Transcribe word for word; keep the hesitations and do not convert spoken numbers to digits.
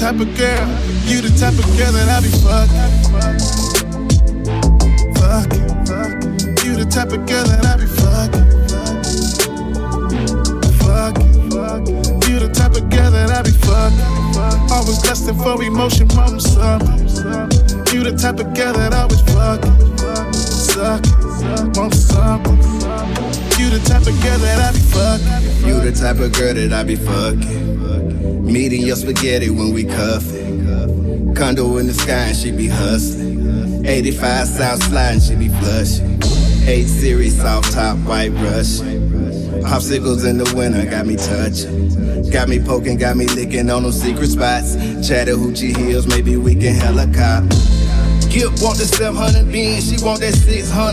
type of girl, you the type of girl that I be fucking. Fucking, fucking. You the type of girl that I be fucking. Fucking, fucking. You the type of girl that I be fucking. Always lusting for emotion, mama, something. You the type of girl that I always fucking. Sucking, want something. You the type of girl that I be fucking. You the type of girl that I be fucking. Meeting your spaghetti when we cuffing. Condo in the sky and she be hustling. eighty-five South Slide and she be flushing. eight Series soft top, white Russian. Popsicles in the winter got me touching. Got me poking, got me licking on those secret spots. Chattahoochee Hills, maybe we can helicopter. Gip want the seven hundred beans, she want that six hundred.